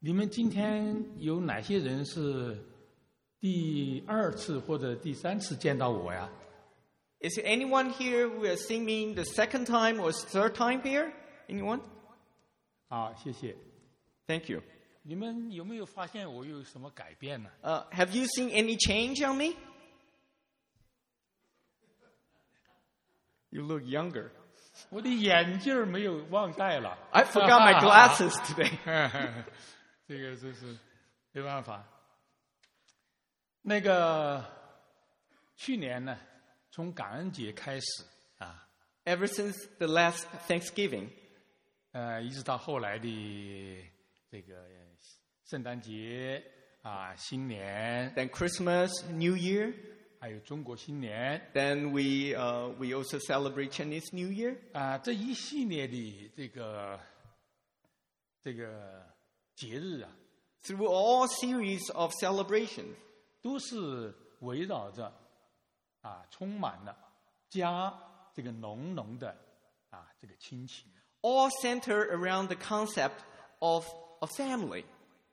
你们今天有哪些人是第2次或者第3次见到我呀？ Is there anyone here who has seen me the second time or third time here? Anyone? 好，谢谢。 Thank you. 你们有没有发现我有什么改变呢？ Have you seen any change on me? You look younger. 我的眼镜没有忘带了。 I forgot my glasses today. 这个真是没办法。那个去年呢，从感恩节开始啊， Ever since the last Thanksgiving, 一直到后来的这个圣诞节啊、新年， then Christmas, New Year, 还有中国新年 then we also celebrate Chinese New Year. 啊，这一系列的这个节日啊， Through all series of celebrations, 都是围绕着啊，充满了家这个浓浓的啊这个亲情。 all center around the concept of a family.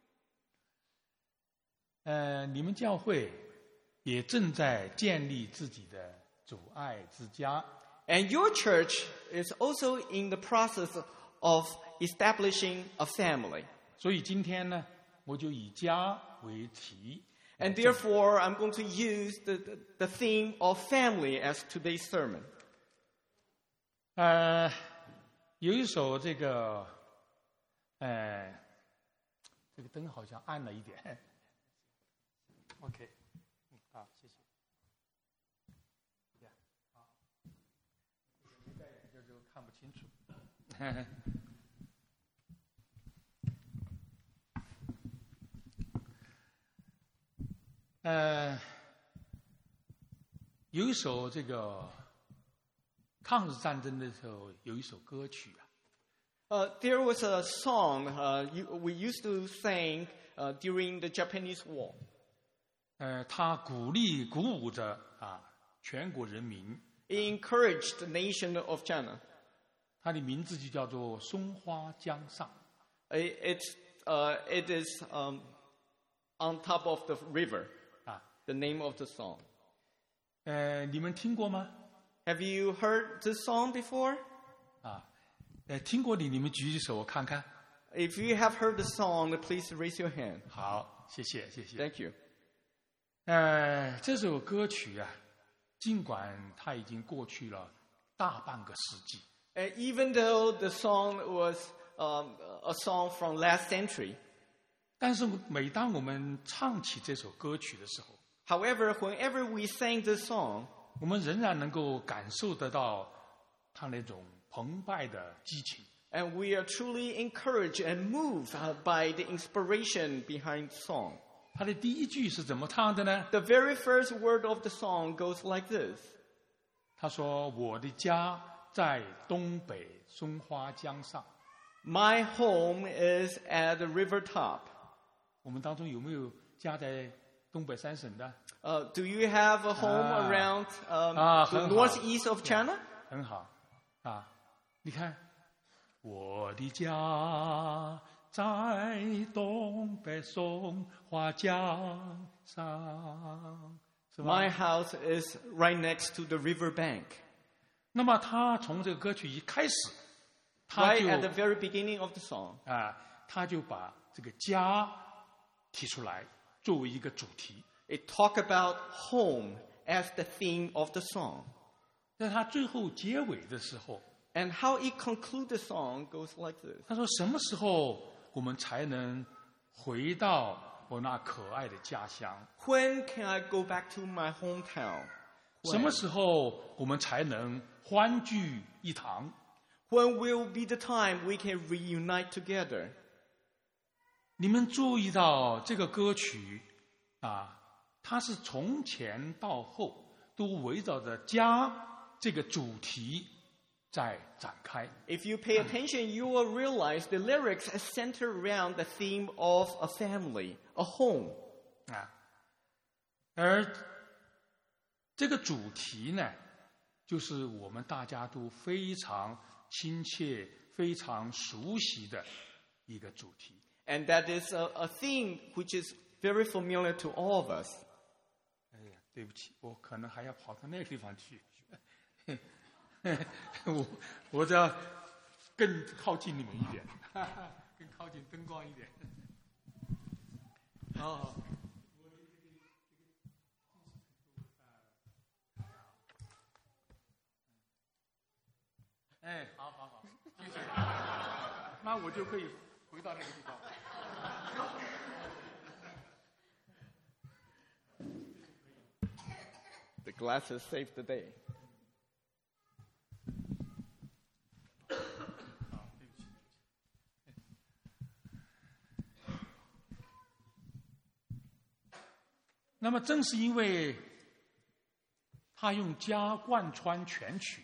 你们教会也正在建立自己的主爱之家。 And your church is also in the process of establishing a family. 所以今天呢，我就以家为题。 And therefore, I'm going to use the theme of family as today's sermon. 有一首这个灯好像暗了一点。OK， 好，谢谢。好，没戴眼镜就看不清楚。有一首这个抗日战争的时候有一首歌曲啊， There was a song we used to sing during the Japanese War. 它鼓励鼓舞着啊全国人民。 It encouraged the nation of China. 它的名字就叫做《松花江上》。 It is on top of the river. 啊， The name of the song. 你们听过吗？ Have you heard this song before? 啊，听过的你们举举手我看看。 If you have heard the song, please raise your hand. 好，谢谢，谢谢。 Thank you. 这首歌曲啊，尽管它已经过去了大半个世纪， Even though the song was a song from last century, 但是每当我们唱起这首歌曲的时候， however, whenever we sing this song, 我们仍然能够感受得到它那种澎湃的激情。 and we are truly encouraged and moved by the inspiration behind the song. 它的第一句是怎么唱的呢？ The very first word of the song goes like this. 他说：“我的家在东北松花江上。” My home is at the river top. 我们当中有没有家在东北三省的？ Do you have a home around the 很好。 northeast of China? 很好，啊，你看，我的家在东北松花江上，是吧？ My house is right next to the river bank. 那么他从这个歌曲一开始，他 Right 就 at the very beginning of the song. 他就把这个家提出来作为一个主题。 It talk about home as the theme of the song. 在他最后结尾的时候， And how it concludes the song goes like this. 他说：“什么时候我们才能回到我那可爱的家乡？ When can I go back to my hometown? 什么时候我们才能欢聚一堂？” When will be the time we can reunite together? 你们注意到这个歌曲啊，它是从前到后都围绕着家这个主题在展开。 If you pay attention, you will realize the lyrics center around the theme of a family, a home. 而这个主题呢，就是我们大家都非常亲切、非常熟悉的一个主题。 And that is a theme which is very familiar to all of us. 哎呀，对不起，我可能还要跑到那个地方去。我这要更靠近你们一点，更靠近灯光一点。哦。哎，好好好，谢谢。那我就可以回到那个地方。 The glasses save the day. 那么正是因为他用家贯穿全曲，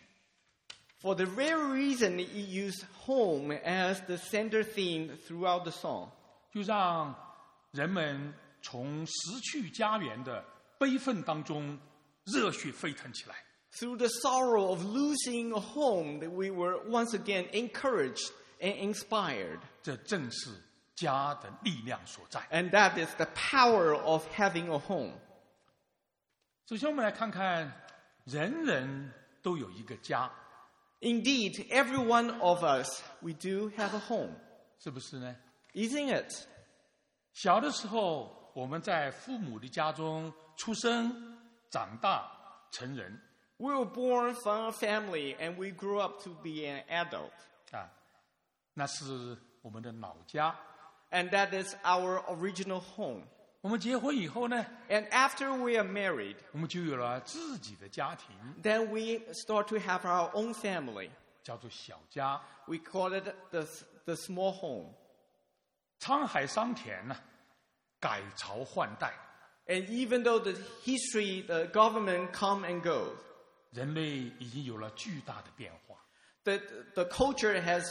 For the very reason it used home as the center theme throughout the song, 就让人们从失去家园的悲愤当中热血沸腾起来。 through the sorrow of losing a home, that we were once again encouraged and inspired. 这正是家的力量所在。 And that is the power of having a home. 首先，我们来看看，人人都有一个家， Indeed, every one of us, we do have a home, 是不是呢？ isn't it? 小的时候，我们在父母的家中出生、长大、成人 We were born from a family and we grew up to be an adult. 啊，那是我们的老家。 And that is our original home. 我们结婚以后呢， And after we are married, 我们就有了自己的家庭， then we start to have our own family. 叫做小家。 We call it the small home. 沧海桑田呢，改朝换代， And even though the history, the government come and go, 人类已经有了巨大的变化。 the culture has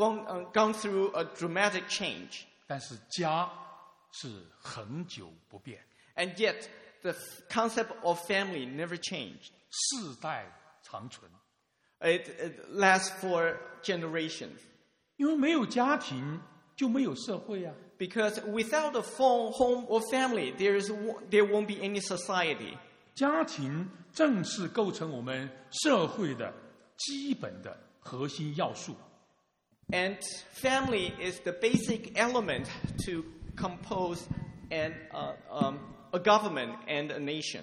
gone through a dramatic change. 但是家是恒久不变， And yet, the concept of family never changed. 世代长存。 It lasts for generations. 因为没有家庭，就没有社会啊。 Because without a home or family, there won't be any society. 家庭正是构成我们社会的基本的核心要素。 And family is the basic element to compose a government and a nation.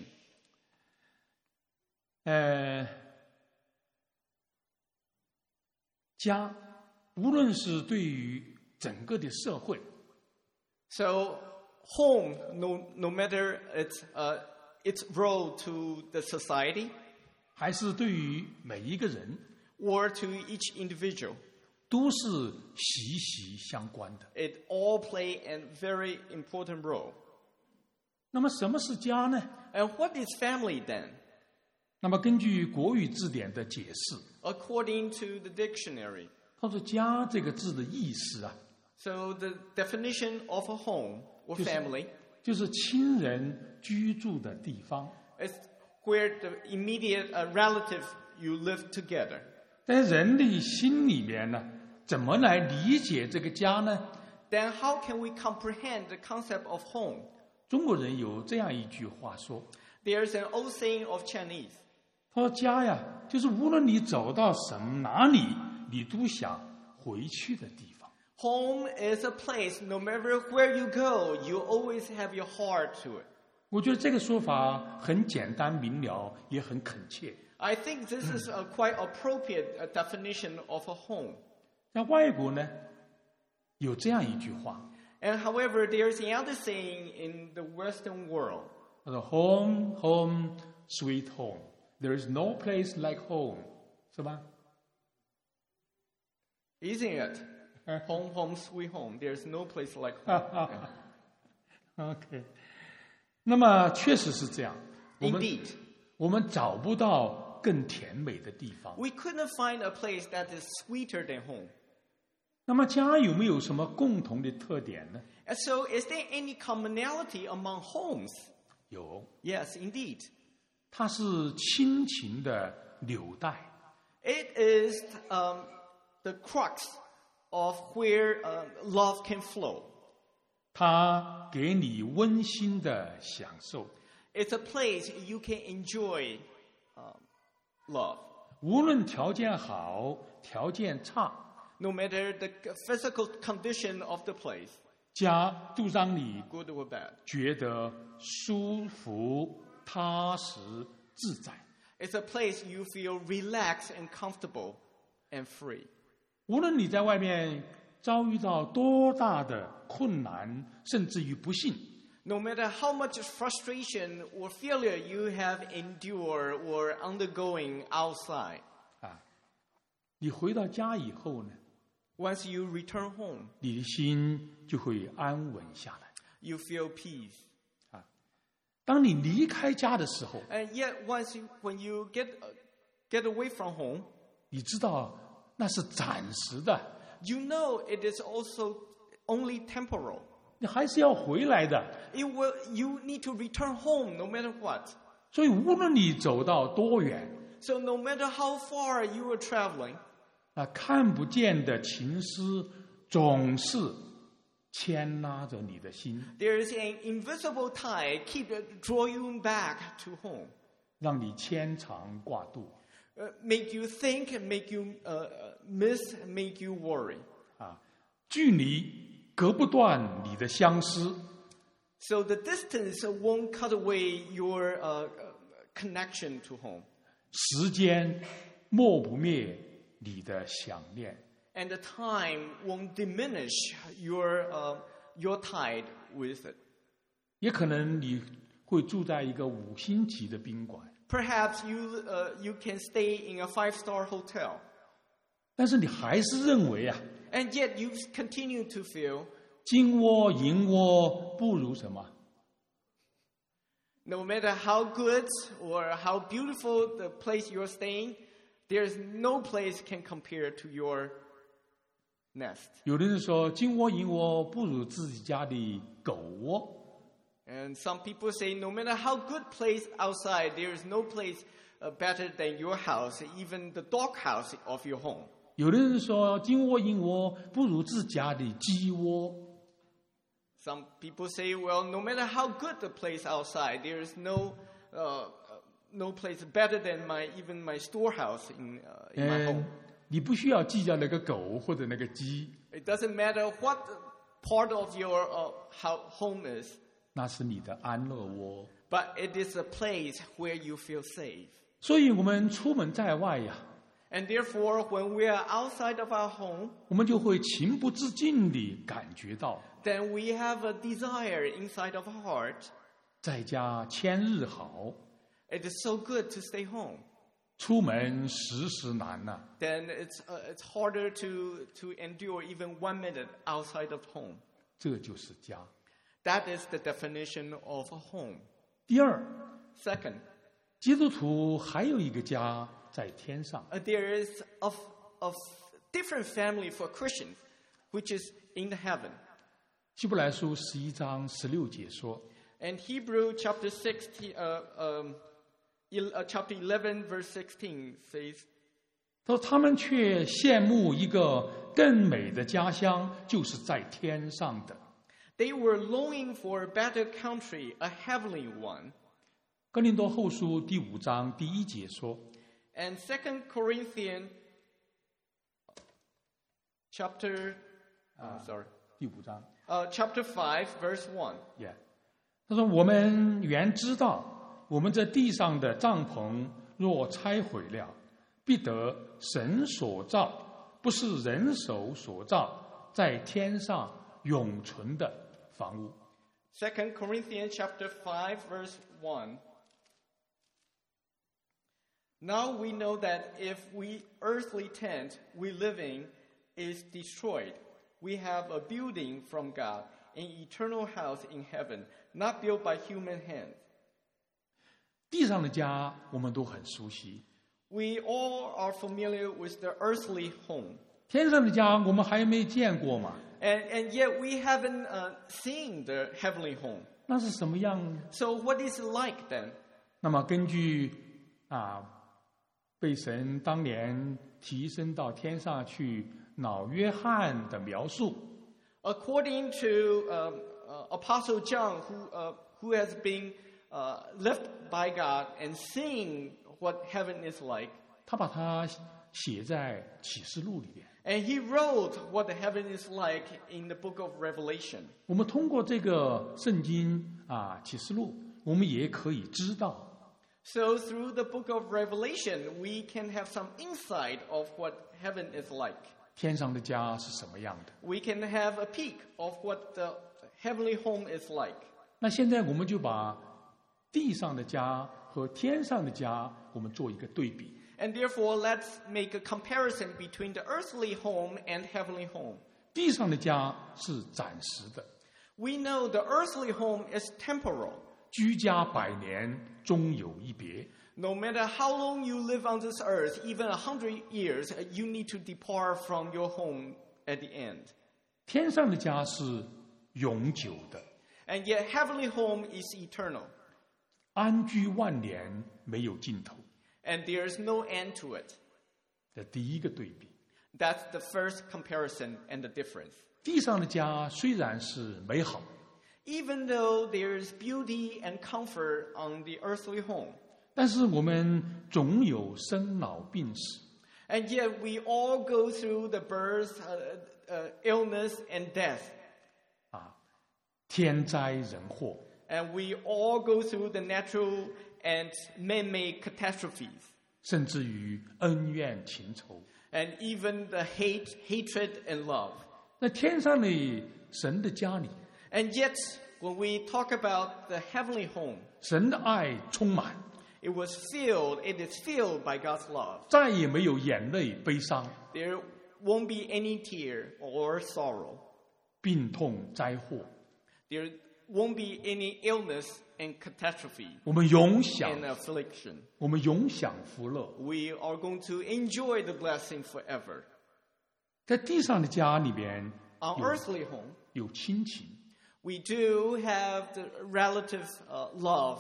家无论是对于整个的社会， So home, no matter its role to the society 还是对于每一个人， or to each individual, 都是息息相关的。 it all play a very important role. 那么什么是家呢？ And what is family then? 那么根据国语字典的解释， According to the dictionary, 他说“家”这个字的意思啊， so the definition of a home or family 就是亲人居住的地方。 is where the immediate relative you live together. 在人的心里面呢，怎么来理解这个家呢？ Then how can we comprehend the concept of home? 中国人有这样一句话说， There's an old saying of Chinese. 他说家呀，就是无论你走到哪里，你都想回去的地方。 Home is a place, no matter where you go, you always have your heart to it. 我觉得这个说法很简单明了，也很恳切。 I think this is a quite appropriate definition of a home. 在外国呢，有这样一句话， And however, there's another saying in the Western world. 他说 "Home, home, sweet home. There is no place like home." 是吧？ Isn't it? Home, home, sweet home. There's no place like home. OK， 那么确实是这样。 Indeed. 我们找不到更甜美的地方。 We couldn't find a place that is sweeter than home. 那么家有没有什么共同的特点呢？ And so, is there any commonality among homes? 有， Yes, indeed. 它是亲情的纽带， It is the crux of where love can flow. 它给你温馨的享受。 It's a place you can enjoy love. 无论条件好，条件差， No matter the physical condition of the place, 家都让你 good or bad. 觉得舒服、踏实、自在。 It's a place you feel relaxed and comfortable and free. 无论你在外面遭遇到多大的困难，甚至于不幸， No matter how much frustration or failure you have endured or undergoing outside, 你回到家以后呢， once you return home, 你的心就会安稳下来。 you feel peace. 当你离开家的时候， And yet, when you get away from home, 你知道那是暂时的， you know it is also only temporal. 你还是要回来的。 You need to return home no matter what. 所以，无论你走到多远， So no matter how far you are traveling, 看不见的情丝总是牵拉着你的心， there is an invisible tide keep drawing you back to home. 让你牵肠挂肚。 Make you think, make you miss, make you worry. 距离隔不断你的相思， So the distance won't cut away your connection to home. 时间磨不灭你的想念。 And the time won't diminish your tide with it. 也可能你会住在一个5星级的宾馆， Perhaps you can stay in a 5-star hotel. 但是你还是认为 And yet you continue to feel 金窝银窝不如什么？ no matter how good or how beautiful the place you're staying, there's no place can compare to your nest. 有的人说金窝银窝不如自己家的狗窝， And some people say no matter how good place outside, there is no place better than your house, even the dog house of your home. 有的人说金窝银窝不如自家的鸡窝。 Some people say, well, no matter how good the place outside, there is no place better than even my storehouse in my home. 你不需要计较那个狗或者那个鸡， It doesn't matter what part of your home is, 那是你的安乐窝。 but it is a place where you feel safe. 所以我们出门在外呀， And therefore, when we are outside of our home, 我们就会情不自禁地感觉到， then we have a desire inside of our heart. 在家千日好， It is so good to stay home. 出门时时难呐。 Then it's harder to endure even 1 minute outside of home. 这就是家。 That is the definition of a home. 第二， Second, 基督徒还有一个家在天上。 there is a different family for Christians, which is in the heaven. 希伯来书11章16节说， And Hebrew chapter 11 verse 16 says, 他说他们却羡慕一个更美的家乡，就是在天上的。 they were longing for a better country, a heavenly one. 哥林多后书第5章第1节说， And 2 Corinthians chapter 第5章， chapter 5 verse 1. 他说我们原知道，我们这地上的帐篷若拆毁了，必得神所造，不是人手所造，在天上永存的房屋。 2 Corinthians chapter 5 verse 1. Now we know that if we earthly tent we live in is destroyed, we have a building from God, an eternal house in heaven, not built by human hands. 地上的家我们都很熟悉， We all are familiar with the earthly home. 天上的家我们还没见过嘛？ And yet we haven't seen the heavenly home. 那是什么样呢？ So what is it like then? 那么根据被神当年提升到天上去老约翰的描述， According to Apostle John, who has been left by God and seeing what heaven is like. 他把它写在启示录里面。 And he wrote what the heaven is like in the book of Revelation. 我们通过这个圣经启示录，我们也可以知道， So through the book of Revelation, we can have some insight of what heaven is like. 天上的家是什么样的。 We can have a peek of what the heavenly home is like. 那现在我们就把地上的家和天上的家，我们做一个对比。 And therefore, let's make a comparison between the earthly home and heavenly home. 地上的家是暂时的， We know the earthly home is temporal. 居家100年，终有一别。 No matter how long you live on this earth, even 100 years, you need to depart from your home at the end. 天上的家是永久的， And yet, heavenly home is eternal. 安居万年，没有尽头。 And there is no end to it. 这第一个对比。 That's the first comparison and the difference. 地上的家虽然是美好， Even though there is beauty and comfort on the earthly home, 但是我们总有生老病死。 and yet we all go through the birth, illness, and death. 天灾人祸， And we all go through the natural and man-made catastrophes. 甚至于恩怨情仇。 And even the hatred and love. 在天上的神的家里， And yet, when we talk about the heavenly home, 神的爱充满， it is filled by God's love. 再也没有眼泪、悲伤、 There won't be any tear or sorrow. 病痛、灾祸。 There won't be any illness and catastrophe 我们永享， and affliction. 我们永享福乐。 We are going to enjoy the blessing forever. 在地上的家里边， Our earthly home, 有亲情， we do have the relative love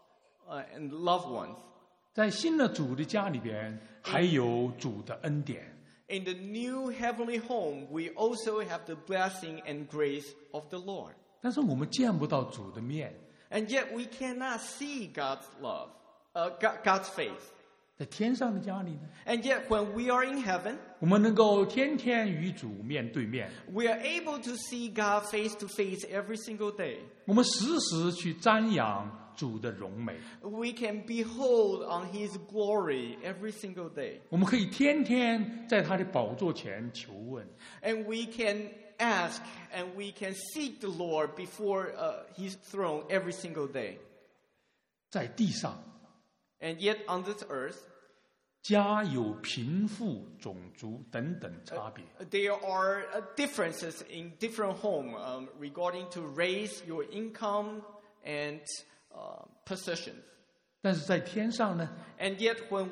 and loved ones. 在信了主的家里边，还有主的恩典。 In the new heavenly home, we also have the blessing and grace of the Lord. 但是我们见不到主的面， And yet we cannot see God's love, God's face. 在天上的家里呢， And yet when we are in heaven, 我们能够天天与主面对面， we are able to see God face to face every single day. 我们时时去瞻仰主的荣美， We can behold on His glory every single day. 我们可以天天在他的宝座前求问。 And we can ask and we can seek the Lord before His throne every single day. 在地上， And yet on this earth, 家有贫富、种族等等差别， there are differences in different homes regarding to race, your income, and positions. 但是在天上呢， And yet when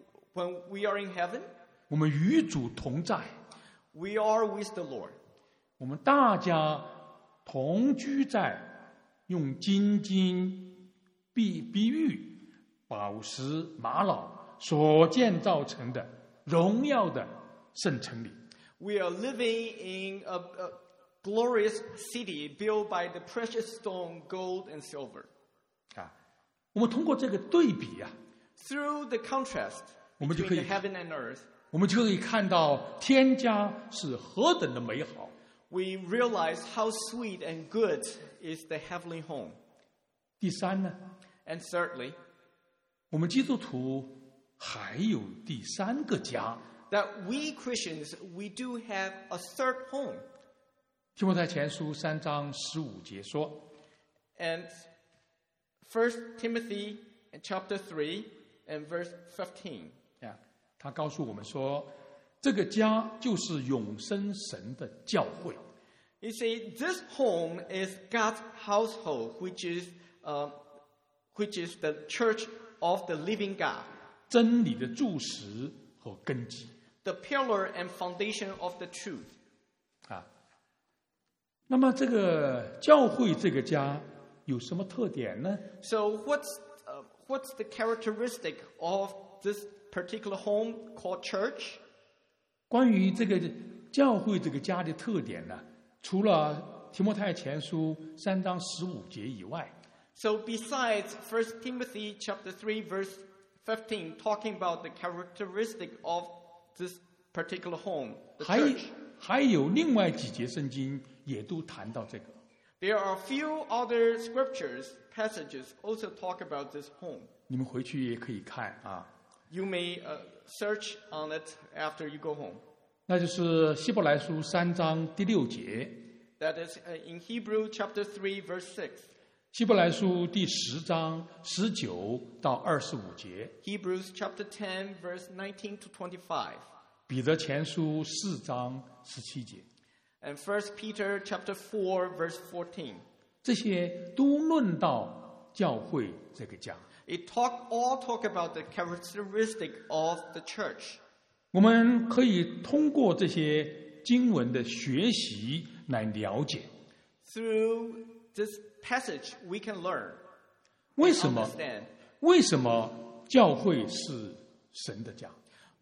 we are in heaven, 我们与主同在， we are with the Lord. 我们大家同居在用金金、碧玉、宝石、玛瑙所建造成的荣耀的圣城里。 We are living in a glorious city built by the precious stone, gold, and silver. 我们通过这个对比 Through the contrast 我们就 between 可 the 以 heaven and earth, 我们就可以看到天家是何等的美好。 we realize how sweet and good is the heavenly home. 第三呢， And thirdly, 我们基督徒还有第三个家。 that we Christians, we do have a third home. 提摩太前书3章15节说， And 1 Timothy chapter 3 and verse 15. 他告诉我们说，这个家就是永生神的教会。 He said, this home is God's household, which is the church of the living God, 真理的柱石和根基 the pillar and foundation of the truth. 那么这个教会这个家有什么特点呢？ So what's the characteristic of this particular home called church? 关于这个教会这个家的特点呢，除了提摩太前书3章15节以外， So besides 1 Timothy chapter 3 verse 15 talking about the characteristic of this particular home, the 还 church, 还有另外几节圣经也都谈到这个。 there are a few other scriptures, passages also talk about this home. 你们回去也可以看啊， You may search on it after you go home. 那就是希伯来书3章第6节， That is in Hebrew chapter 3 verse 6. 希伯来书第10章19到25节， Hebrews chapter 10 verse 19 to 25. 彼得前书4章17节， And 1 Peter chapter 4 verse 14. 这些都论到教会这个家。 It all talk about the characteristic of the church. 我们可以通过这些经文的学习来了解， Through this passage, we can learn, 为什么 understand 教会是神的家。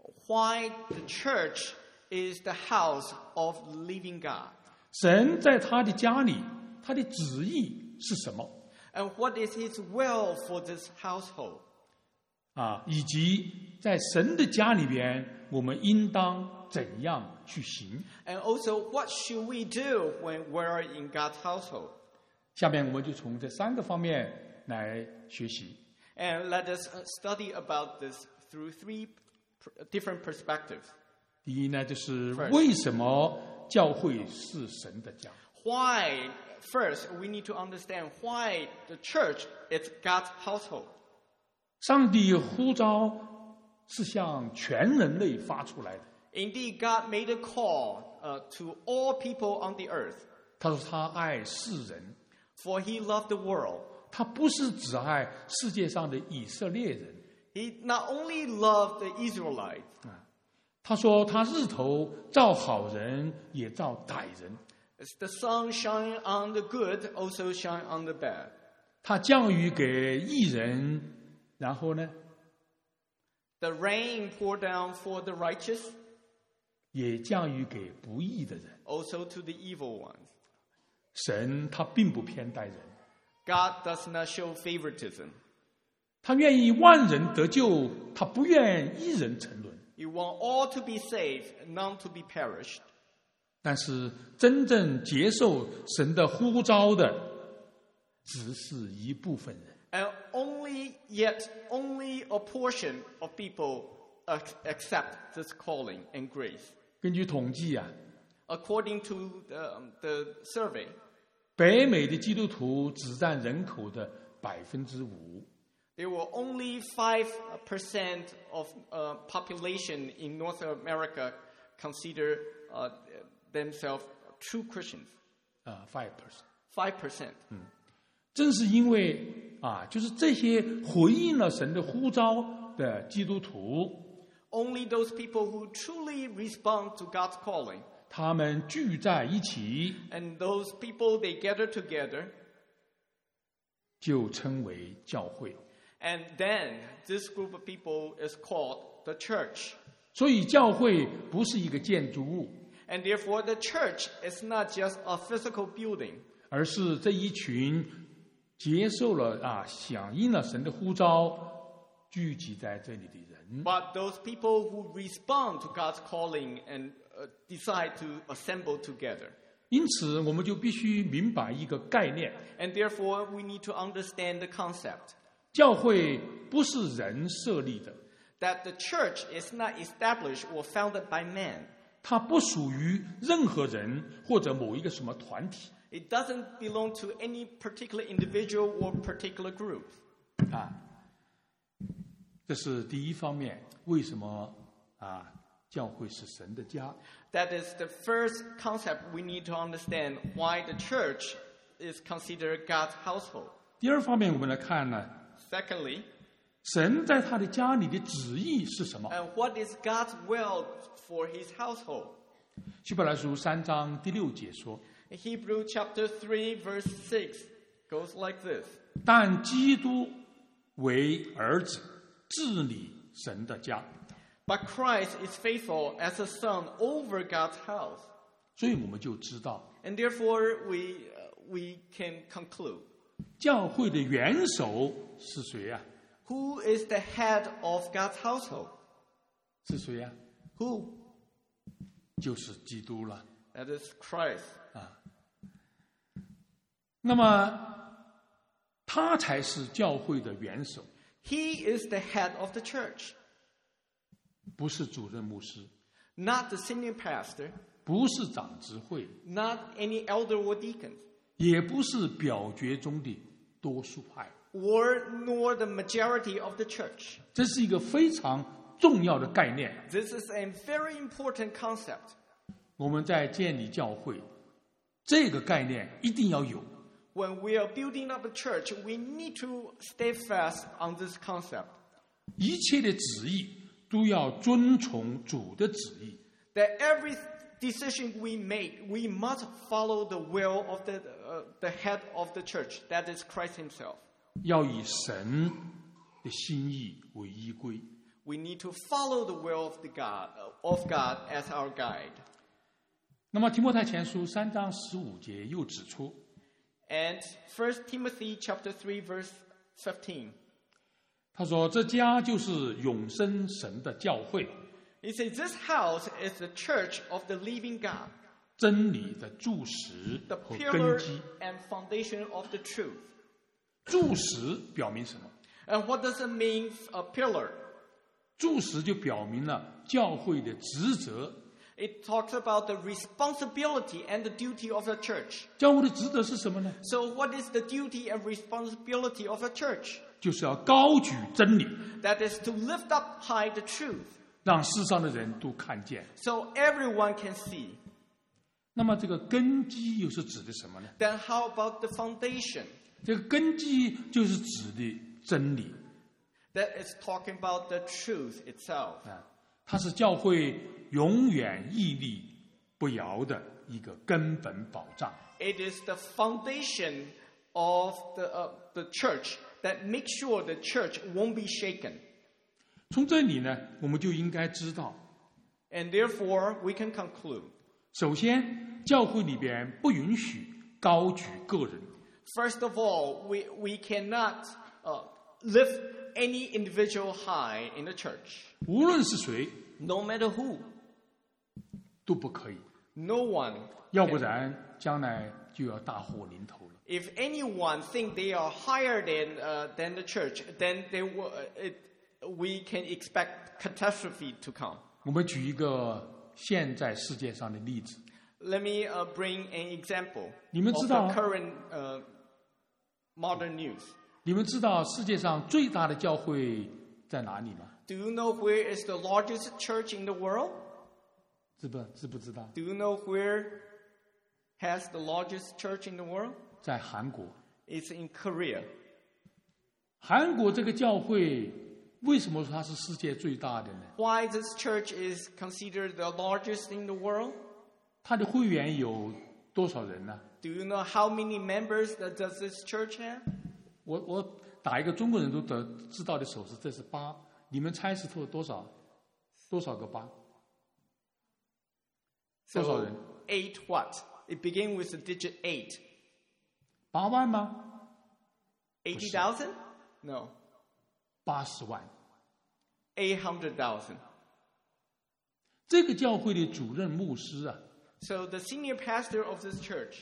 why the church is the house of the living God. 神在他的家里，他的旨意是什么 And what is His will for this household? 啊？以及在神的家里边，我们应当怎样去行？ And also, what should we do when we're in God's household? 下面我们就从这3个方面来学习。 And let us study about this through 3 different perspectives. 第一呢，就是 First. 为什么教会是神的家？ Why? First, we need to understand why the church is God's household. 上帝呼召是向全人类发出来的。 Indeed, God made a call to all people on the earth, 他说他爱世人， for He loved the world. 他不是只爱世界上的以色列人。 He not only loved the Israelites, 他说他日头照好人也照歹人， as the sun shine on the good, also shine on the bad. 他降雨给义人，然后呢， The rain poured down for the righteous, 也降雨给不义的人。 also to the evil ones. 神他并不偏待人， God does not show favoritism. 他愿意万人得救，他不愿一人沉沦。 You want all to be saved, none to be perished. 但是真正接受神的呼召的，只是一部分人。 And only a portion of people accept this calling and grace. 根据统计啊， According to the survey, 北美的基督徒只占人口的5%。 there were only 5% of population in North America consider themselves true Christians. 5%。 5%. 正是因为就是这些回应了神的呼召的基督徒， Only those people who truly respond to God's calling, 他们聚在一起， and those people they gather together, 就称为教会。 and then this group of people is called the church. 所以教会不是一个建筑物， And therefore the church is not just a physical building, 而是这一群接受了响应了神的呼召，聚集在这里的人。 but those people who respond to God's calling and decide to assemble together. 因此，我们就必须明白一个概念： And therefore we need to understand the concept 教会不是人设立的， that the church is not established or founded by man. 它不属于任何人或者某一个什么团体。 It doesn't belong to any particular individual or particular group. 这是第一方面，为什么教会是神的家？ That is the first concept we need to understand why the church is considered God's household. 第二方面，我们来看呢， Secondly, 神在他的家里的旨意是什么？ and what is God's will for His household? 希伯来书3章第6节说： Hebrew chapter 3 verse 6 goes like this. 但基督为儿子，治理神的家。 But Christ is faithful as a son over God's house. 所以我们就知道， And therefore, we can conclude. 教会的元首是谁呀、 Who is the head of God's household? 是谁呀、 Who? 就是基督了。 That is Christ. 那么，他才是教会的元首， He is the head of the church, 不是主任牧师， not the senior pastor, 不是长执会， not any elder or deacon, 也不是表决中的多数派。 nor the majority of the church. 这是一个非常重要的概念。 This is a very important concept. 我们在建立教会，这个概念一定要有。 When we are building up a church, we need to stay fast on this concept. 一切的旨意都要遵从主的旨意。 That every decision we make, we must follow the will of the head of the church, that is Christ himself. 要以神的心意为依归。 We need to follow the will of God as our guide. 那么提摩太前书3章15节又指出， And 1 Timothy chapter 3 verse 15. 他说这家就是永生神的教会， He says, this house is the church of the living God, 真理的柱石 the 和 pillar 根基。 and foundation of the truth. 柱石表明什么？ And what does it mean, a pillar? 柱石就表明了教会的职责。 It talks about the responsibility and the duty of a church. 教会的职责是什么呢？ So what is the duty and responsibility of a church? 就是要高举真理， That is to lift up high the truth, 让世上的人都看见。 so everyone can see. 那么这个根基又是指的什么呢？ Then how about the foundation? 这个根基就是指的真理 That is talking about the truth itself. 啊，它是教会永远屹立不摇的一个根本保障。 It is the foundation of the church that makes sure the church won't be shaken. 从这里呢，我们就应该知道， And therefore, we can conclude. 首先，教会里边不允许高举个人， First of all, we cannot lift any individual high in the church. 无论是谁 No matter who. 都不可以， No one. 要不然将来就要大祸临头了。 If anyone think they are higher than the church, then we can expect catastrophe to come. 我们举一个现在世界上的例子， Let me bring an example 你们 of 知 the 道 current modern news. 你们知道世界上最大的教会在哪里吗？ Do you know where is the largest church in the world? 知不知道？ Do you know where has the largest church in the world? 在韩国。 It's in Korea. 韩国这个教会为什么说它是世界最大的呢？ Why this church is considered the largest in the world? 它的会员有多少人呢？ Do you know how many members does this church have? 我打一个中国人都知道的手势，这是8，你们猜是多少个8？多少人？ 8 what? It begins with the digit 8. 8万吗？ 80,000? No. 80万。 800,000. 这个教会的主任牧师啊， So the senior pastor of this church,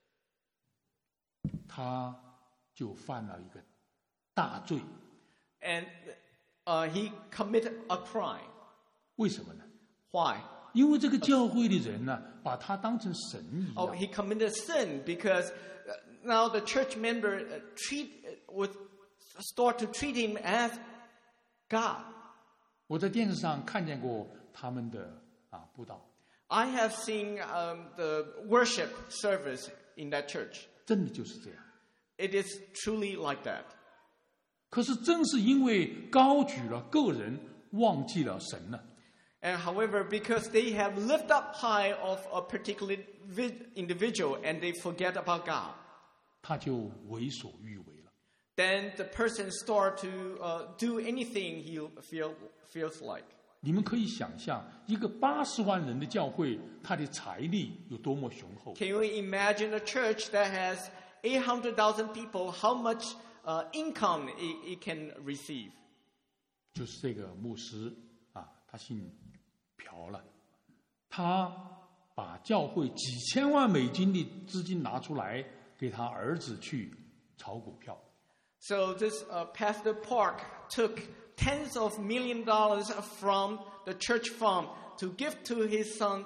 他就犯了一个大罪。 and he committed a crime. 为什么呢？ Why? 因为这个教会的人呢，把他当成神一 Oh, 样。 he committed sin because now the church member would start to treat him as God. 我在电视上看见过他们的布道， I have seen the worship service in that church. 真的就是这样。 It is truly like that. 可是正是因为高举了个人，忘记了神呢， And however, because they have lifted up high of a particular individual and they forget about God, 他就为所欲为了。 then the person starts to do anything he feels like. 你们可以想象一个80万人的教会，它的财力有多么雄厚。 Can you imagine a church that has 800,000 people, how much income it can receive? 就是这个牧师啊，他姓朴了，他把教会几千万美金的资金拿出来，给他儿子去炒股票。 So this Pastor Park took tens of $millions from the church fund to give to his son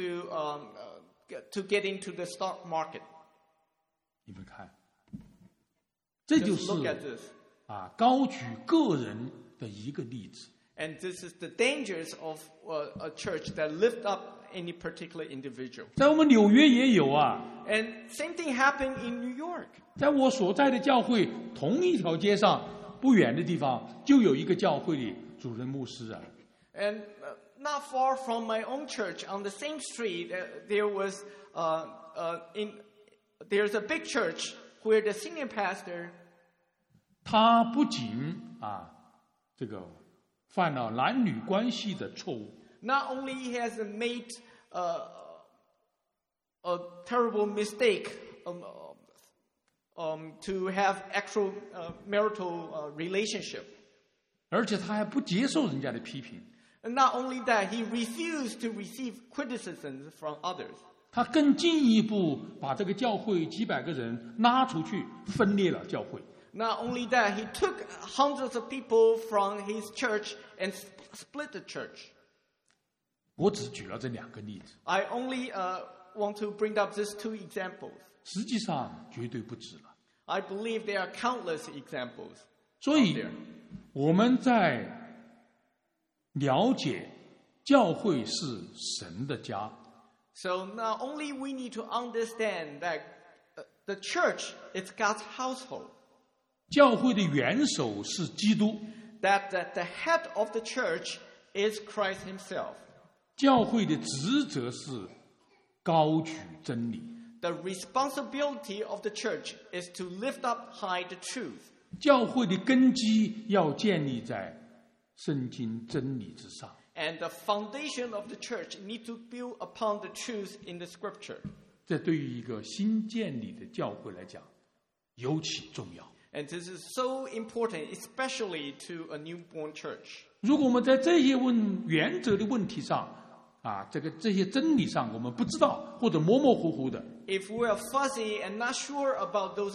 to get into the stock market. 你们看，这就 Just look at 是 this. 高举个人的一个例子。 And this is the dangers of a church that lift up any particular individual. 在我们纽约也有啊， And same thing happened in New York. 在我所在的教会同一条街上不远的地方，就有一个教会的主任牧师啊。 And not far from my own church, on the same street, there's a big church where the senior pastor, 他不仅这个犯了男女关系的错误， not only he has made a terrible mistake to have actual marital relationship. 而且他还不接受人家的批评， And not only that, he refused to receive criticisms from others. 他更进一步把这个教会几百个人拉出去，分裂了教会。 Not only that, he took hundreds of people from his church and split the church. 我只举了这2个例子， I only want to bring up these 2 examples. 实际上绝对不止了。 I believe there are countless examples 所 out 以 there. 我们在了解教会是神的家， So not only we need to understand that the church is God's household, 教会的元首是基督， that the head of the church is Christ himself. 教会的职责是高举真理， The responsibility of the church is to lift up high the truth. 教会的根基要建立在圣经真理之上。 And the foundation of the church need to build upon the truth in the scripture. 这对于一个新建立的教会来讲尤其重要。 And this is so important, especially to a newborn church. 如果我们在这些原则的问题上这些真理上我们不知道或者模模糊糊的， If we are fuzzy and not sure about those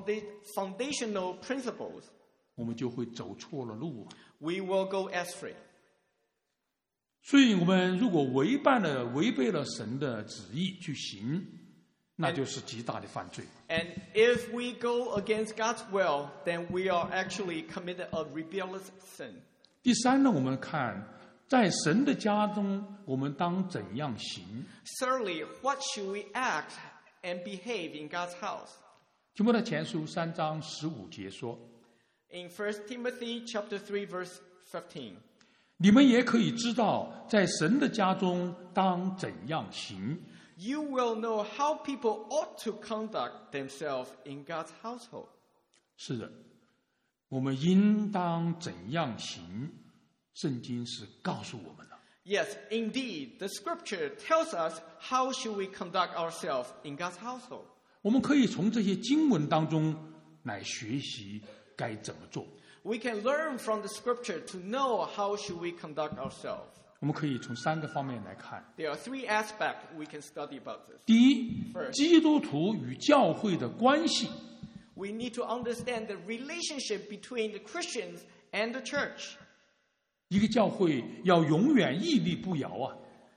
foundational principles, 我们就会走错了路。 we will go astray. 所以我们如果违背了神的旨意去行，那就是极大的犯罪。 And if we go against God's will, then we are actually committed a rebellious sin. 第三呢，我们看在神的家中我们当怎样行。 Thirdly, what should we act and behave in God's house? 提摩太前书3章15节说， In 1 Timothy chapter 3, verse 15, 你们也可以知道在神的家中当怎样行。 you will know how people ought to conduct themselves in God's household. 是的，我们应当怎样行，圣经是告诉我们的。 Yes, indeed, the scripture tells us how should we conduct ourselves in God's household. 我们可以从这些经文当中来学习该怎么做。 We can learn from the scripture to know how should we conduct ourselves. 我们可以从3个方面来看。 There are 3 aspects we can study about this. 第一， First. 基督徒与教会的关系。 We need to understand the relationship between the Christians and the church. 一个教会要永远屹立不摇啊！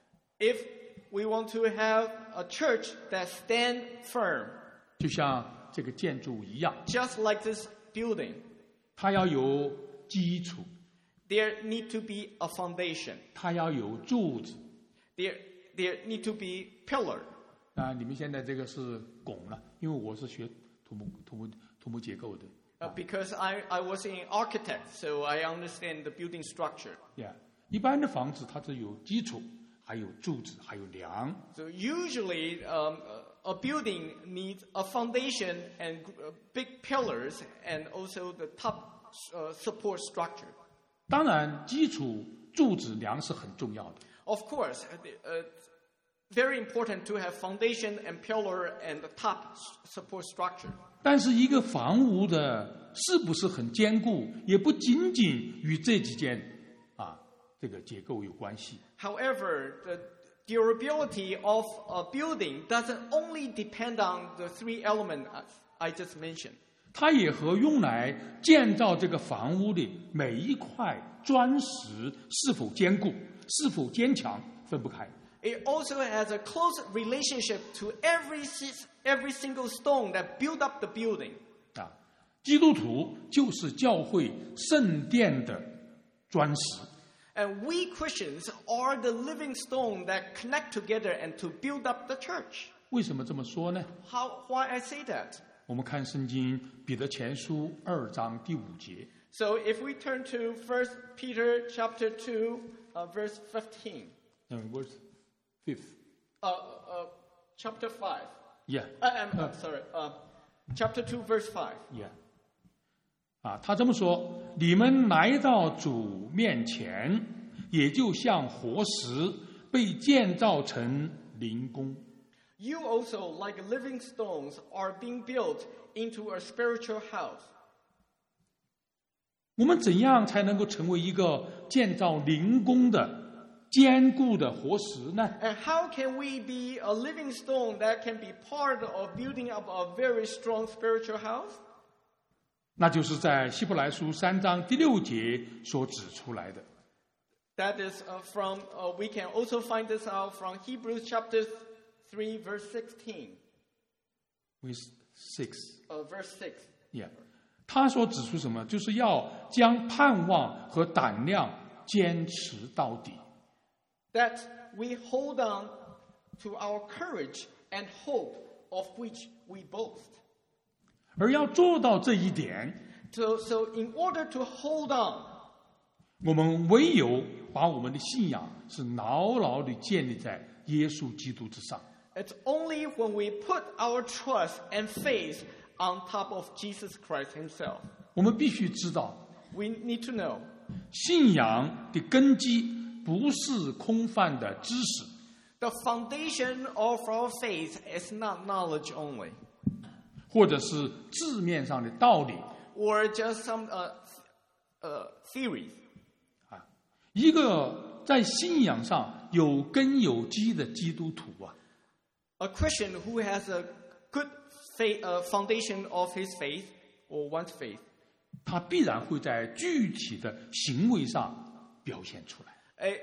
If we want to have a church that stands firm, 就像这个建筑一样， just like this building, 它要有基础， there need to be a foundation. 它要有柱子。 There need to be pillar. 你们现在这个是拱了，因为我是学土木结构的。 Because I was an architect, so I understand the building structure. 一般的房子它是有基础，还有柱子，还有梁。 So usually, a building needs a foundation and big pillars, and also the top support structure. 当然，基础柱子梁是很重要的。 Of course, very important to have foundation and pillar and the top support structure. 但是一个房屋的是不是很坚固，也不仅仅与这几件这个结构有关系。 However, the durability of a building doesn't only depend on the three elements I just mentioned. 它也和用来建造这个房屋的每一块砖石是否坚固、是否坚强分不开。 It also has a close relationship to every single stone that built up the building. 基督徒就是教会圣殿的砖石。 And we Christians are the living stone that connect together and to build up the church. 为什么这么说呢？ Why I say that? 我们看圣经彼得前书2章第5节。 So if we turn to 1 Peter chapter 2, verse 15. Verse 5. Chapter 5. Yeah. I'm sorry. Chapter 2, verse 5. Yeah. 他这么说：你们来到主面前，也就像活石被建造成灵宫。 You also, like living stones, are being built into a spiritual house. 我们怎样才能够成为一个建造灵宫的坚固的活石呢？ And how can we be a living stone that can be part of building up a very strong spiritual house? 那就是在希伯来书3章第6节所指出来的。 That is we can also find this out from Hebrews chapter 3, verse 16. With 6. Verse 6. Yeah. 他所指出什么？就是要将盼望和胆量坚持到底。 That we hold on to our courage and hope of which we boast. 而要做到这一点， So in order to hold on, 我们唯有把我们的信仰是牢牢地建立在耶稣基督之上。 it's only when we put our trust and faith on top of Jesus Christ himself. 我们必须知道， We need to know 信仰的根基不是空泛的知识， the foundation of our faith is not knowledge only, 或者是字面上的道理。 or just some theories. 一个在信仰上有根有基的基督徒 A Christian who has a good foundation of his faith or one's faith, 他必然会在具体的行为上表现出来。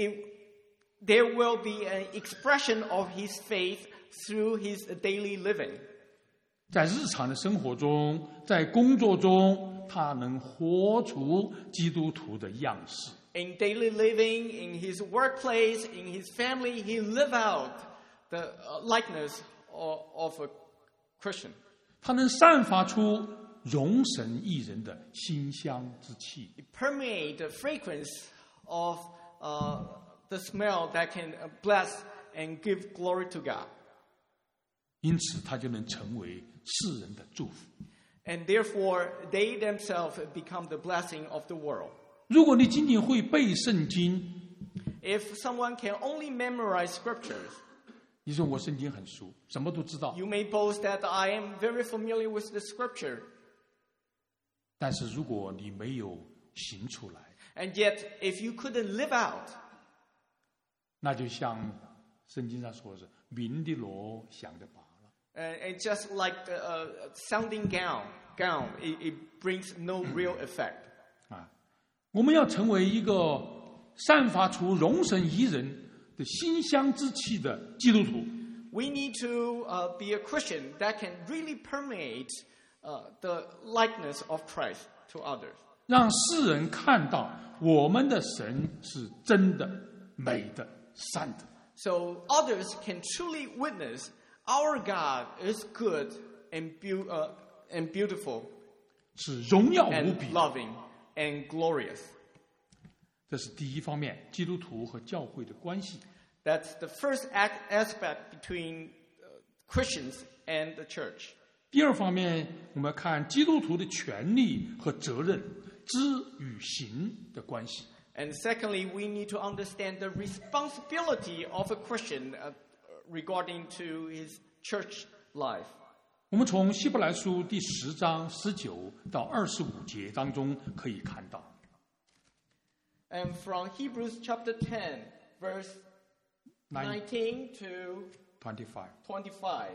there will be an expression of his faith through his daily living. 在日常的生活中，在工作中，他能活出基督徒的样式。 In daily living, in his workplace, in his family, he live out the likeness of a Christian. 他能散发出容神益人的馨香之气。 It permeates the fragrance of the smell that can bless and give glory to God. 因此，他就能成为世人的祝福。 And therefore, they themselves become the blessing of the world. 如果你仅仅会背圣经， If someone can only memorize scriptures, 你说我圣经很熟，什么都知道。 you may boast that I am very familiar with the scripture. 但是如果你没有行出来， And yet, if you couldn't live out, 那就像圣经上说的是“鸣的锣响的拔了 it's just like a sounding gown. It brings no real effect. 我们要成为一个散发出容神益人的馨香之气的基督徒。 We need to be a Christian that can really permeate the likeness of Christ to others. 让世人看到我们的神是真的、美的、善的。 So others can truly witness our God is good and beautiful 是荣耀无 and 比的。 loving and glorious. 这是第一方面，基督徒和教会的关系。 That's the first aspect between Christians and the church. 第二方面，我们看基督徒的权利和责任知与行的关系。 And secondly, we need to understand the responsibility of a Christian regarding to his church life. 我们从希伯来书第10章19到25节当中可以看到。 And from Hebrews chapter 10, verse 19 to 25.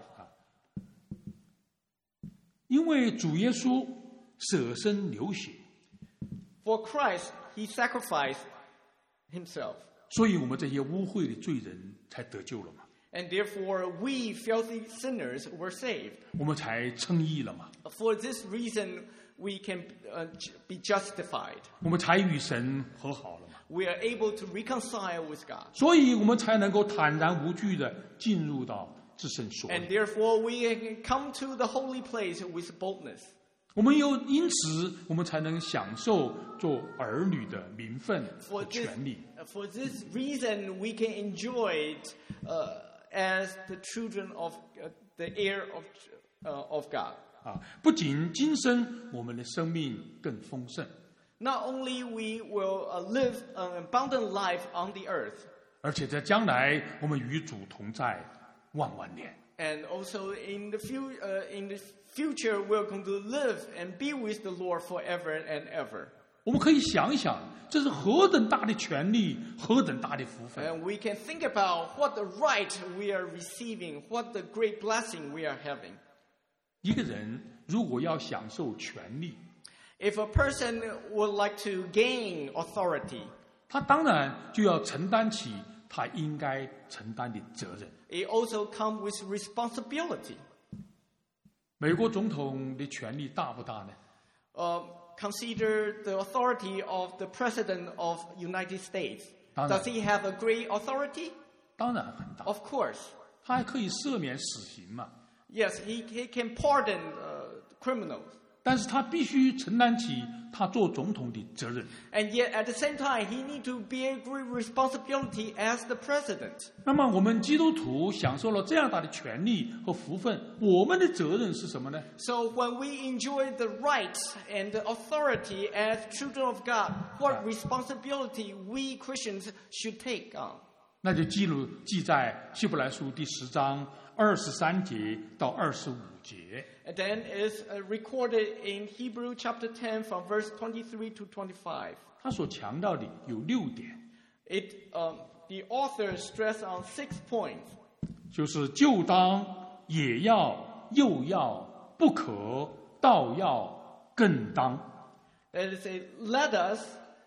因为主耶稣舍身流血， For Christ, he sacrificed himself. 所以我们这些污秽的罪人才得救了嘛， And therefore, we filthy sinners were saved. 我们才称义了嘛， For this reason, we can be justified. 我们才与神和好了嘛， We are able to reconcile with God. 所以我们才能够坦然无惧地进入到至圣所 And 里。 therefore, we can come to the holy place with boldness. 我们因此，我们才能享受做儿女的名分和 For this, 权利。 for this reason, we can enjoy it as the children of the heir of God. 不仅今生我们的生命更丰盛， Not only we will live an abundant life on the earth, 而且在将来我们与主同在万万年。 and also in the future, we're going to live and be with the Lord forever and ever. 我们可以想一想，这是何等大的权利，何等大的福分。 And we can think about what the right we are receiving, what the great blessing we are having. 一个人如果要享受权利， If a person would like to gain authority, 他当然就要承担起他应该承担的责任。 it also comes with responsibility. 美国总统的权力大不大呢？ Consider the authority of the President of United States. 当然。 Does he have a great authority? 当然很大， Of course. 他还可以赦免死刑嘛。 Yes, he can pardon criminals. 但是他必须承担起他做总统的责任。 And yet, at the same time, he needs to bear great responsibility as the president. 那么我们基督徒享受了这样大的权利和福分，我们的责任是什么呢？ So when we enjoy the rights and the authority as children of God, what responsibility we Christians should take on? 那就记在希伯来书第10章23节到25节。 And then is recorded in Hebrew chapter 10 from verse 23 to 25. 他所强调的有6点， The author stressed on 6 points. 就是就当、也要、又要、不可、倒要、更当。 That is, let us,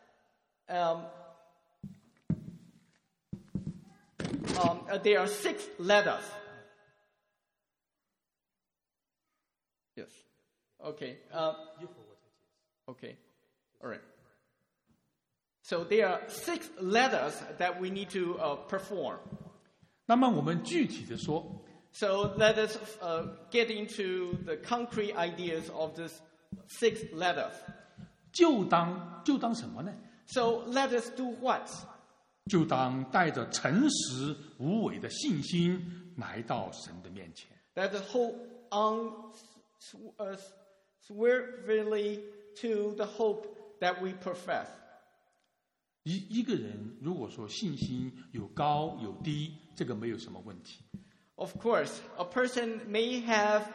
there are 6 let us. Yes. Okay. Okay. All right. So there are 6 letters that we need to perform. 那么我们具体的说， So let us get into the concrete ideas of these 6 letters. 就当什么呢？ So let us do what? 就当带着诚实无伪的信心来到神的面前。 Let us hold on swervingly to the hope that we profess. 一个人如果说信心有高有低，这个没有什么问题。 Of course, a person may have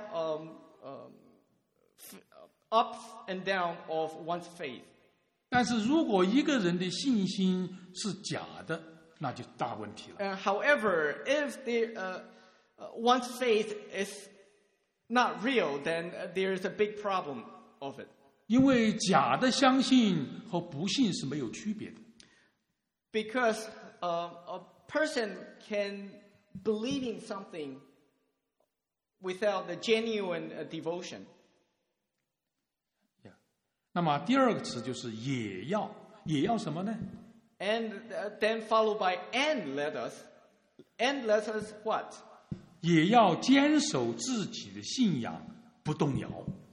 ups and downs of one's faith. 但是如果一个人的信心是假的，那就大问题了。 However, if one's faith is not real, then there is a big problem of it. 因为假的相信和不信是没有区别的。 Because a person can believe in something without the genuine devotion. 那么第二个词就是也要什么呢？ And then followed by and let us. And let us what? 也要坚守自己的信仰，不动摇。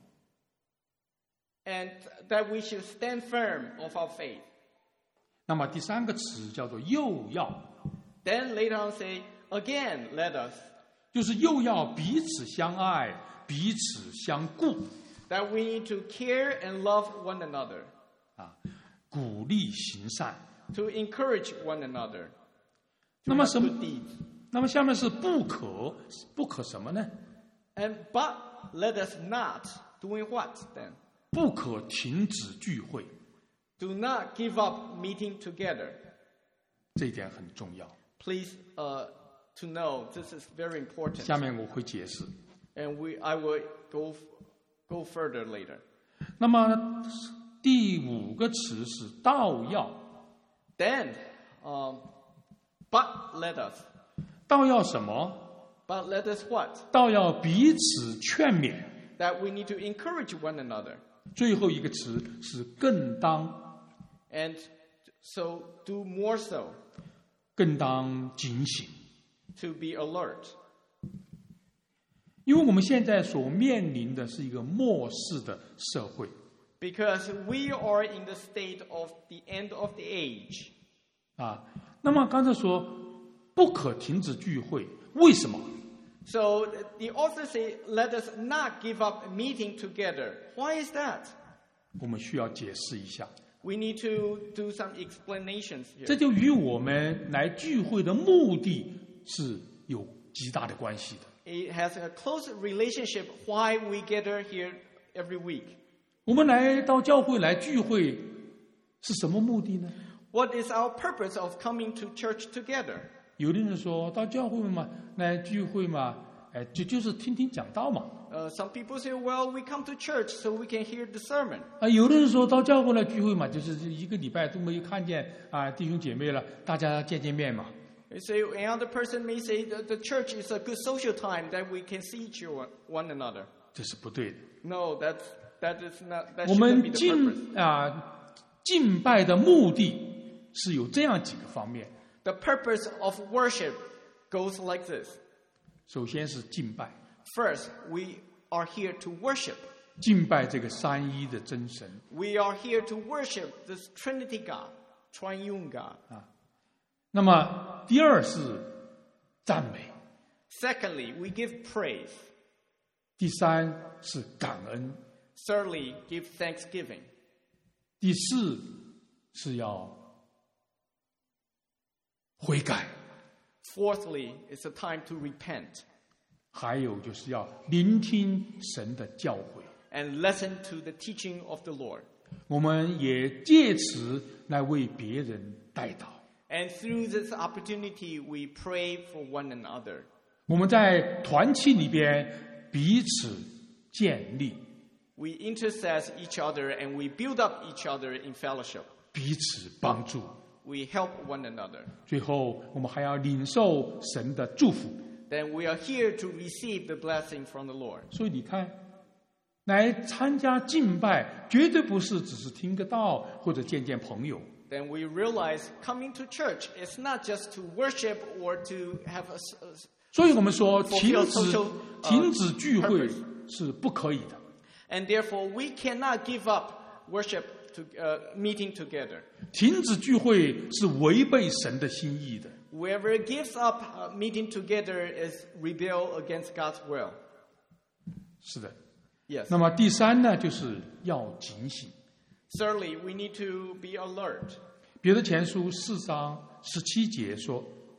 And that we should stand firm of our faith. 那么第三个词叫做又要， Then later on say, again, let us. 就是又要彼此相爱，彼此相顾， That we need to care and love one another. 鼓励行善， to encourage one another. 那么 have 什么 good deeds. 那么下面是不可什么呢？ But let us not doing what then? 不可停止聚会， Do not give up meeting together. 这一点很重要。 Please to know this is very important. 下面我会解释。 And I will go further later. 那么第5个词是道要， Then, but let us. 道要什么？ But let us what? 道要彼此劝勉。 That we need to encourage one another. 最后一个词是更当， And so do more so, 更当警醒。 to be alert. 因为我们现在所面临的是一个末世的社会， Because we are in the state of the end of the age. 那么刚才说不可停止聚会，为什么？ So the author say, let us not give up meeting together. Why is that? 我们需要解释一下。 We need to do some explanations 这 here. 就与我们来聚会的目的是有极大的关系的。 It has a close relationship why we gather here every week. 我们来到教会来聚会是什么目的呢？ What is our purpose of coming to church together? 有的人说到教会嘛，来聚会嘛，就是听听讲道嘛。 Some people say, well, we come to church so we can hear the sermon. 有的人说到教会来聚会嘛，就是一个礼拜都没有看见弟兄姐妹了，大家见见面嘛。 They say, another person may say that the church is a good social time that we can see one another. 这是不对的。 No, that is not. That 我 shouldn't 们 be the purpose. 敬拜的目的是有这样几个方面。 The purpose of worship goes like this. 首先是敬拜， First, we are here to worship. 敬拜这个三一的真神。 We are here to worship this Trinity God, Triune God. 那么第二是赞美， Secondly, we give praise. 第三是感恩， Thirdly, give thanksgiving. 第四是要悔改， Fourthly, it's a time to repent 还有就是要聆听神的教诲。 and listen to the teaching of the Lord. 我们也借此来为别人代祷。 And through this opportunity, we pray for one another. 我们在团契里边彼此建立， We intercede each other and we build up each other in fellowship. 彼此帮助。 We help one another. 最后，我们还要领受神的祝福。 Then we are here to receive the blessing from the Lord. 所以你看，来参加敬拜，绝对不是只是听个道或者见见朋友。 Then we realize coming to church is not just to worship or to have a 所以我们说， fulfill social 停止聚会 purpose. 是不可以的。 And therefore, we cannot give up worship to meeting together. 停止聚会是违背神的心意的。 Whoever gives up meeting together is rebel against God's will. 是的。 Yes. 那么第三呢，就是要警醒。 Thirdly, we need to be alert. 彼得前书4章17节说，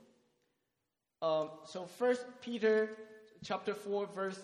So 1 Peter chapter 4 verse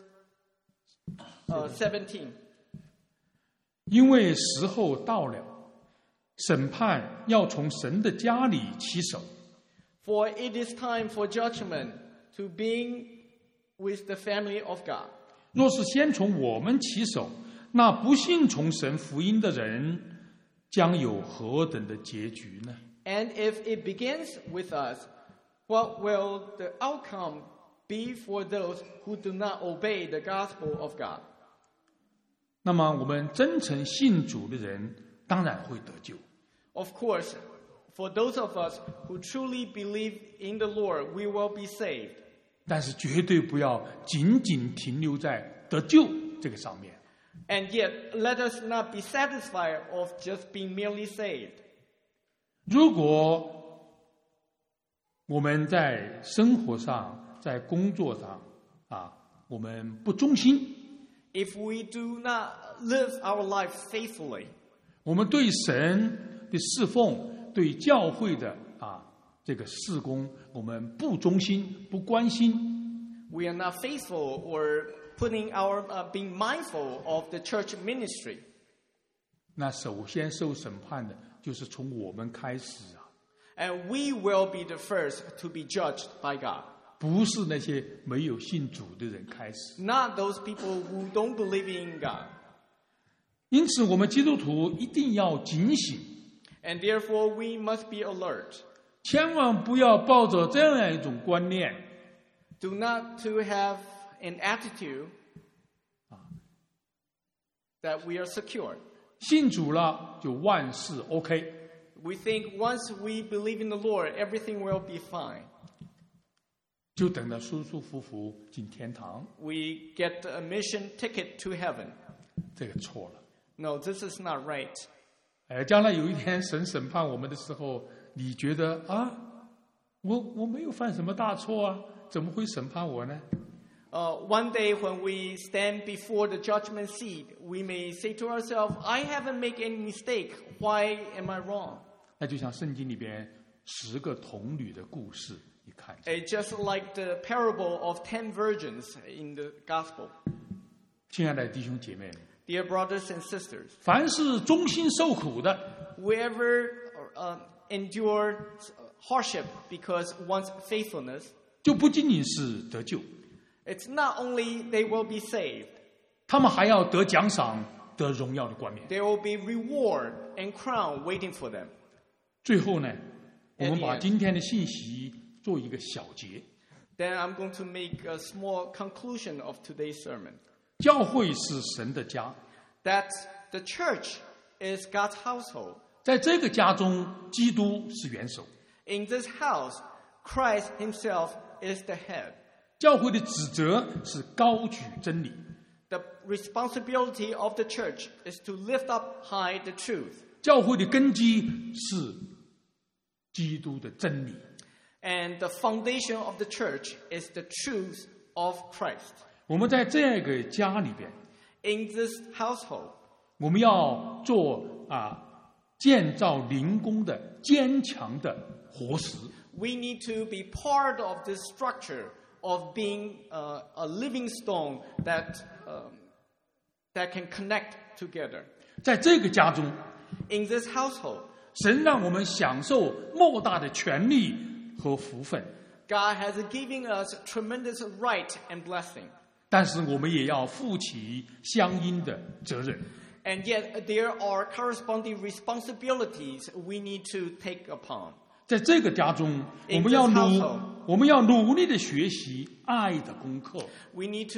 17. 因为时候到了，审判要从神的家里起手。 For it is time for judgment to begin with the family of God. 若是先从我们起手，那不信从神福音的人将有何等的结局呢？ And if it begins with us, what will the outcome be for those who do not obey the gospel of God? 那么我们真诚信主的人当然会得救， Of course, for those of us who truly believe in the Lord, we will be saved. 但是绝对不要仅仅停留在得救这个上面。 And yet, let us not be satisfied of just being merely saved. 如果我们在生活上、在工作上我们不忠心， If we do not live our life faithfully, 我们对神的侍奉对教会的这个事工，我们不忠心、不关心， we are not faithful or being mindful of the church ministry, 那首先受审判的就是从我们开始啊， and we will be the first to be judged by God. 不是那些没有信主的人开始。 Not those people who don't believe in God. 因此，我们基督徒一定要警醒， And therefore we must be alert. 千万不要抱着这样一种观念， Do not to have an attitude that we are secure. 信主了就万事 OK， We think once we believe in the Lord, everything will be fine. 就等着舒舒服服进天堂。 We get a mission ticket to heaven. 这个错了。 No, this is not right. 将来有一天神审判我们的时候，你觉得我没有犯什么大错啊，怎么会审判我呢？ One day when we stand before the judgment seat, we may say to ourselves, I haven't made any mistake. Why am I wrong? 那就像圣经里边10个童女的故事，你看。 It's just like the parable of 10 virgins in the gospel. 亲爱的弟兄姐妹们， Dear brothers and sisters, 凡是忠心受苦的， whoever endure hardship because one's faithfulness, 就不仅仅是得救， it's not only they will be saved, 他们还要得奖赏，得荣耀的冠冕。 there will be reward and crown waiting for them. 最后呢，我们把今天的信息做一个小结。 Then I'm going to make a small conclusion of today's sermon. 教会是神的家， That the church is God's household. 在这个家中，基督是元首。 In this house, Christ himself is the head. 教会的职责是高举真理， The responsibility of the church is to lift up high the truth. 教会的根基是基督的真理。 And the foundation of the church is the truth of Christ. 我们在这个家里边， In this household, 我们要做建造灵宫的坚强的活石。 we need to be part of this structure of being a living stone that can connect together. 在这个家中， In this household, 神让我们享受莫大的权利和福分， God has given us tremendous right and blessing. 但是我们也要负起相应的责任。 And yet there are corresponding responsibilities we need to take upon. 在这个家中， In 我们要努力的学习爱的功课。 We need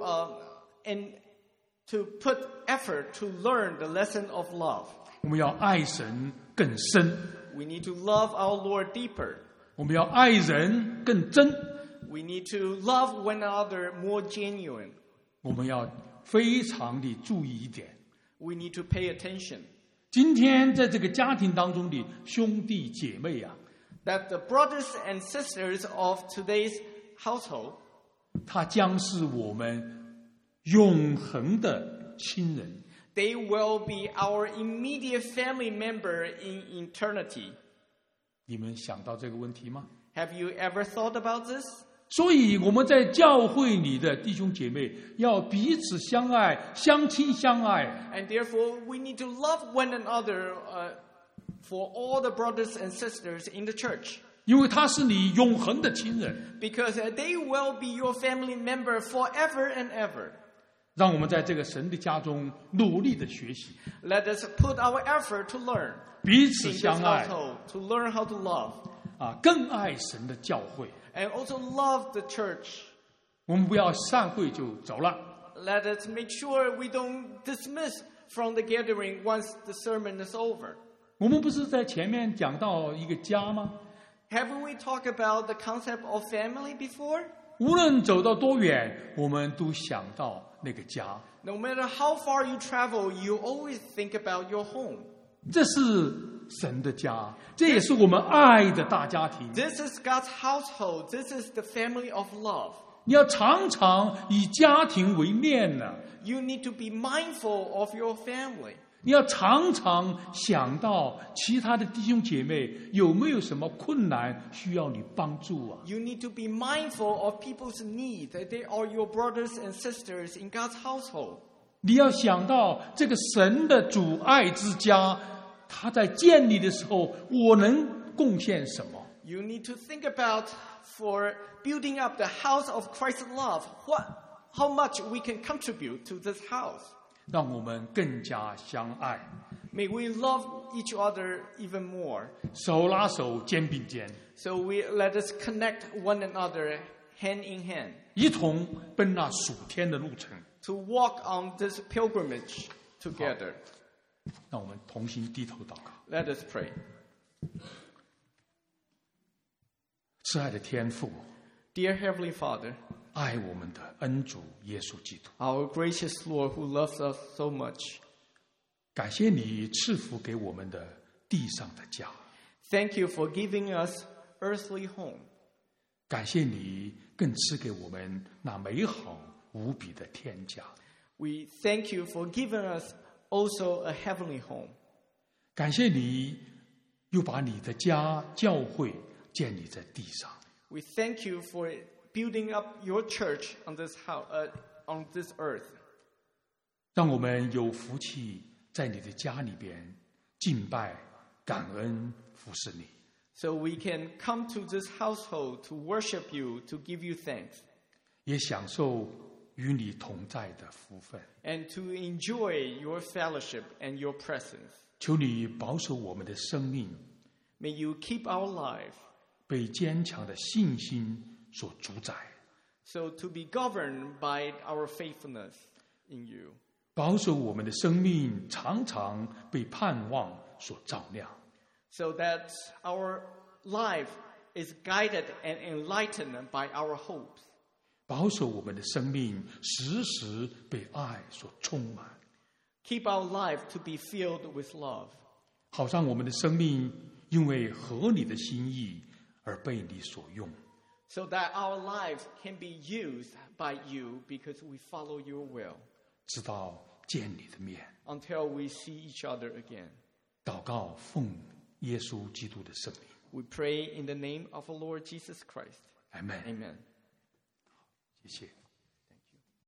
to put effort to learn the lesson of love. 我们要爱神更深， We need to love our Lord deeper. 我们要爱人更真， We need to love one another more genuine. 我们要非常的注意一点。 We need to pay attention 今天在这个家庭当中的兄弟姐妹啊， that the brothers and sisters of today's household, 他将是我们永恒的亲人。 they will be our immediate family member in eternity. 你们想到这个问题吗？ Have you ever thought about this? 所以我们在教会里的弟兄姐妹要彼此相爱，相亲相爱。 And therefore, we need to love one another for all the brothers and sisters in the church. 因为他是你永恒的亲人。 Because they will be your family member forever and ever. 让我们在这个神的家中努力的学习， Let us put our effort to learn 彼 in 此 this 相爱， household, to learn how to love. 更爱神的教会。 And also love the church. 我们不要散会就走了， Let us make sure we don't dismiss from the gathering once the sermon is over. 我们不是在前面讲到一个家吗？ Haven't we talked about the concept of family before? 无论走到多远，我们都想到那个家。 No matter how far you travel, you always think about your home. 这是神的家，这也是我们爱的大家庭。 This is God's household. This is the family of love. 你要常常以家庭为面呢、 You need to be mindful of your family. 你要常常想到其他的弟兄姐妹有没有什么困难需要你帮助啊？ You need to be mindful of people's needs, that they are your brothers and sisters in God's household. 你要想到这个神的主爱之家，他在建立的时候，我能贡献什么？ You need to think about for building up the house of Christ's love, how much we can contribute to this house. 让我们更加相爱， May we love each other even more. 手拉手，肩并肩， So let us connect one another hand in hand 一同奔那属天的路程。 to walk on this pilgrimage together. 让我们同心低头祷告。 Let us pray. 慈爱的天父， Dear Heavenly Father, 爱我们的恩主耶稣基督， our gracious Lord who loves us so much, 感谢你赐福给我们的地上的家， thank you for giving us earthly home. 感谢你更赐给我们那美好无比的天家， We thank you for giving us also a heavenly home. 感谢你又把你的家教会建立在地上， We thank you for building up your church on this house, on this earth. 让我们有福气在你的家里边敬拜、感恩、服侍你。 So we can come to this household to worship you, to give you thanks, 也享受与你同在的福分。 and to enjoy your fellowship and your presence. 求你保守我们的生命 May you keep our life 被坚强的信心所主宰， so to be governed by our faithfulness in you. 保守我们的生命常常被盼望所照亮， So that our life is guided and enlightened by our hopes. 保守我们的生命时时被爱所充满， Keep our life to be filled with love, 好让我们的生命因为合你的心意而被你所用。 so that our lives can be used by you because we follow your will 直到见你的面。 until we see each other again. 祷告奉耶稣基督的圣名， We pray in the name of our Lord Jesus Christ. 阿们。 Amen. 谢谢。